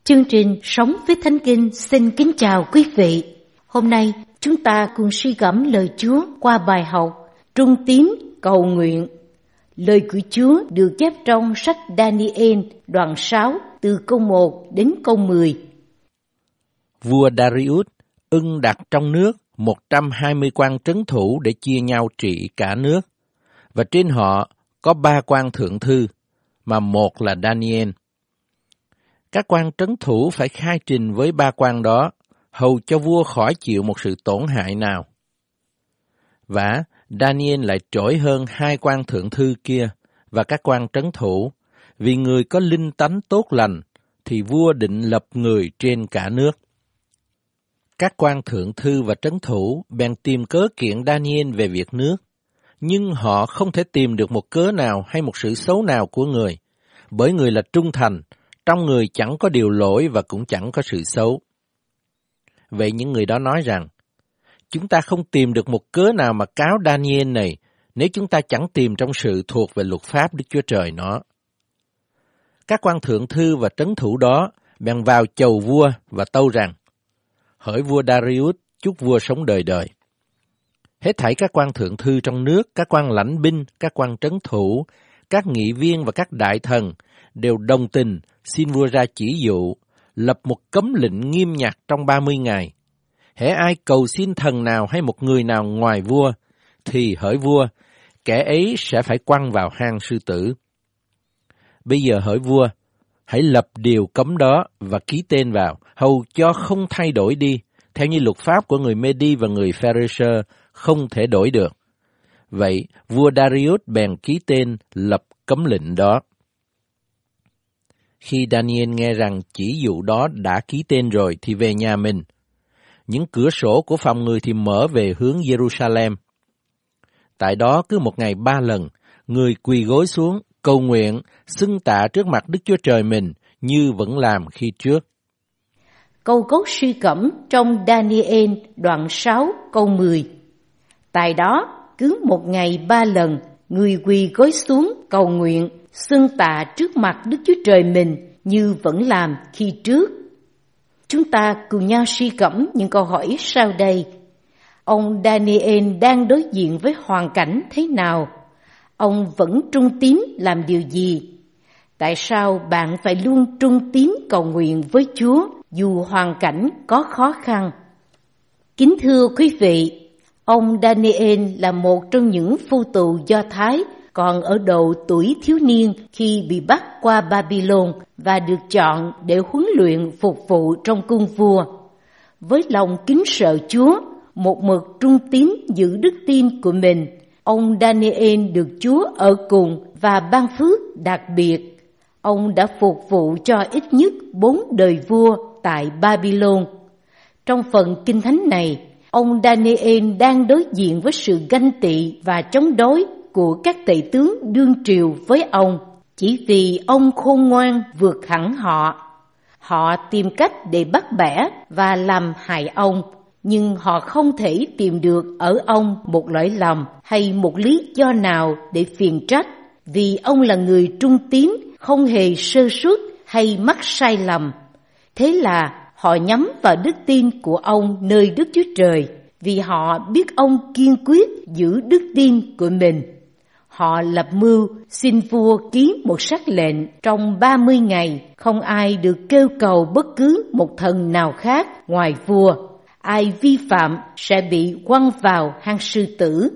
Chương trình Sống với Thánh Kinh xin kính chào quý vị. Hôm nay chúng ta cùng suy gẫm lời Chúa qua bài học Trung tín cầu nguyện. Lời của Chúa được chép trong sách Daniel đoạn 6 từ câu 1 đến câu 10. Vua Darius ưng đặt trong nước 120 quan trấn thủ để chia nhau trị cả nước, và trên họ có 3 quan thượng thư, mà một là Daniel. Các quan trấn thủ phải khai trình với 3 quan đó, hầu cho vua khỏi chịu một sự tổn hại nào. Và Daniel lại trỗi hơn 2 quan thượng thư kia và các quan trấn thủ, vì người có linh tánh tốt lành, thì vua định lập người trên cả nước. Các quan thượng thư và trấn thủ bèn tìm cớ kiện Daniel về việc nước, nhưng họ không thể tìm được một cớ nào hay một sự xấu nào của người, bởi người là trung thành, trong người chẳng có điều lỗi và cũng chẳng có sự xấu. Vậy những người đó nói rằng, chúng ta không tìm được một cớ nào mà cáo Daniel này nếu chúng ta chẳng tìm trong sự thuộc về luật pháp Đức Chúa Trời nó. Các quan thượng thư và trấn thủ đó bèn vào chầu vua và tâu rằng, hỡi vua Darius, chúc vua sống đời đời. Hết thảy các quan thượng thư trong nước, các quan lãnh binh, các quan trấn thủ, các nghị viên và các đại thần đều đồng tình xin vua ra chỉ dụ, lập một cấm lệnh nghiêm ngặt trong 30 ngày. Hễ ai cầu xin thần nào hay một người nào ngoài vua, thì hỡi vua, kẻ ấy sẽ phải quăng vào hang sư tử. Bây giờ hỡi vua, hãy lập điều cấm đó và ký tên vào, hầu cho không thay đổi đi, theo như luật pháp của người Medi và người Pharisee không thể đổi được. Vậy, vua Darius bèn ký tên lập cấm lệnh đó. Khi Daniel nghe rằng chỉ dụ đó đã ký tên rồi thì về nhà mình. Những cửa sổ của phòng người thì mở về hướng Jerusalem. Tại đó cứ một ngày 3 lần, người quỳ gối xuống, cầu nguyện, xưng tạ trước mặt Đức Chúa Trời mình như vẫn làm khi trước. Câu gốc suy gẫm trong Daniel đoạn 6 câu 10. Tại đó, cứ một ngày 3 lần, người quỳ gối xuống cầu nguyện, xưng tạ trước mặt Đức Chúa Trời mình như vẫn làm khi trước. Chúng ta cùng nhau suy gẫm những câu hỏi sau đây. Ông Daniel đang đối diện với hoàn cảnh thế nào? Ông vẫn trung tín làm điều gì? Tại sao bạn phải luôn trung tín cầu nguyện với Chúa dù hoàn cảnh có khó khăn? Kính thưa quý vị, ông Daniel là một trong những phu tù Do Thái còn ở độ tuổi thiếu niên khi bị bắt qua Babylon và được chọn để huấn luyện phục vụ trong cung vua. Với lòng kính sợ Chúa, một mực trung tín giữ đức tin của mình, ông Daniel được Chúa ở cùng và ban phước đặc biệt. Ông đã phục vụ cho ít nhất 4 đời vua tại Babylon. Trong phần Kinh Thánh này, ông Daniel đang đối diện với sự ganh tị và chống đối của các tể tướng đương triều với ông, chỉ vì ông khôn ngoan vượt hẳn họ. Họ tìm cách để bắt bẻ và làm hại ông, nhưng họ không thể tìm được ở ông một lỗi lầm hay một lý do nào để phiền trách, vì ông là người trung tín, không hề sơ suất hay mắc sai lầm. Thế là họ nhắm vào đức tin của ông nơi Đức Chúa Trời, vì họ biết ông kiên quyết giữ đức tin của mình. Họ lập mưu xin vua ký một sắc lệnh trong 30 ngày, không ai được kêu cầu bất cứ một thần nào khác ngoài vua. Ai vi phạm sẽ bị quăng vào hang sư tử.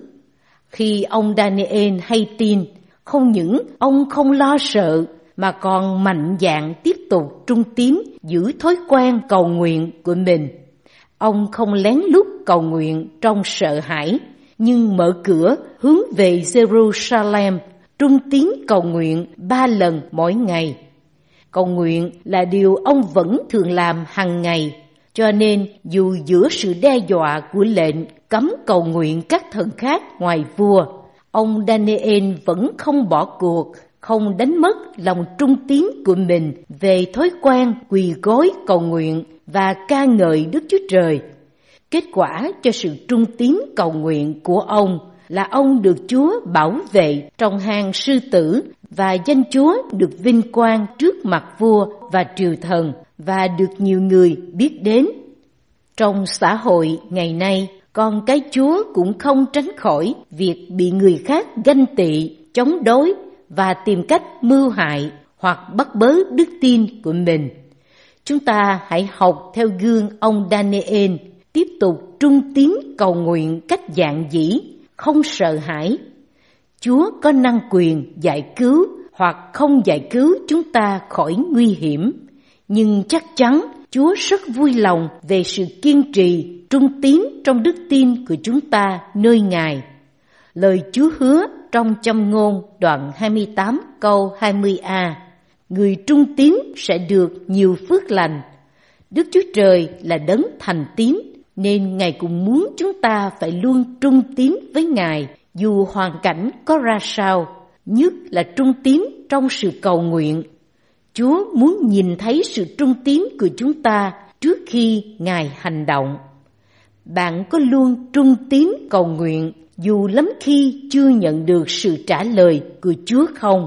Khi ông Daniel hay tin, không những ông không lo sợ mà còn mạnh dạn tiếp tục trung tín giữ thói quen cầu nguyện của mình. Ông không lén lút cầu nguyện trong sợ hãi, nhưng mở cửa hướng về Jerusalem, trung tín cầu nguyện 3 lần mỗi ngày. Cầu nguyện là điều ông vẫn thường làm hàng ngày, cho nên dù giữa sự đe dọa của lệnh cấm cầu nguyện các thần khác ngoài vua, ông Daniel vẫn không bỏ cuộc, không đánh mất lòng trung tín của mình về thói quen quỳ gối cầu nguyện và ca ngợi Đức Chúa Trời. Kết quả cho sự trung tín cầu nguyện của ông là ông được Chúa bảo vệ trong hang sư tử và danh Chúa được vinh quang trước mặt vua và triều thần và được nhiều người biết đến. Trong xã hội ngày nay, con cái Chúa cũng không tránh khỏi việc bị người khác ganh tị, chống đối và tìm cách mưu hại hoặc bắt bớ đức tin của mình. Chúng ta hãy học theo gương ông Daniel, tiếp tục trung tín cầu nguyện cách dạn dĩ, không sợ hãi. Chúa có năng quyền giải cứu hoặc không giải cứu chúng ta khỏi nguy hiểm, nhưng chắc chắn Chúa rất vui lòng về sự kiên trì, trung tín trong đức tin của chúng ta nơi Ngài. Lời Chúa hứa trong Châm ngôn đoạn 28 câu 20a: người trung tín sẽ được nhiều phước lành. Đức Chúa Trời là đấng thành tín, nên Ngài cũng muốn chúng ta phải luôn trung tín với Ngài dù hoàn cảnh có ra sao, nhất là trung tín trong sự cầu nguyện. Chúa muốn nhìn thấy sự trung tín của chúng ta trước khi Ngài hành động. Bạn có luôn trung tín cầu nguyện dù lắm khi chưa nhận được sự trả lời của Chúa không?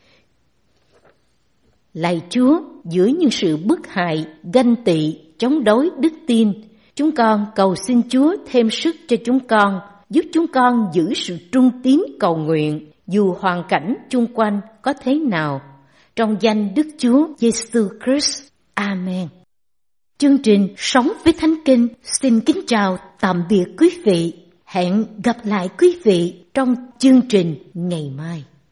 Lạy Chúa, giữa những sự bức hại, ganh tị, chống đối đức tin, chúng con cầu xin Chúa thêm sức cho chúng con, giúp chúng con giữ sự trung tín cầu nguyện dù hoàn cảnh chung quanh có thế nào. Trong danh Đức Chúa Giêsu Christ. Amen. Chương trình Sống với Thánh Kinh xin kính chào tạm biệt quý vị. Hẹn gặp lại quý vị trong chương trình ngày mai.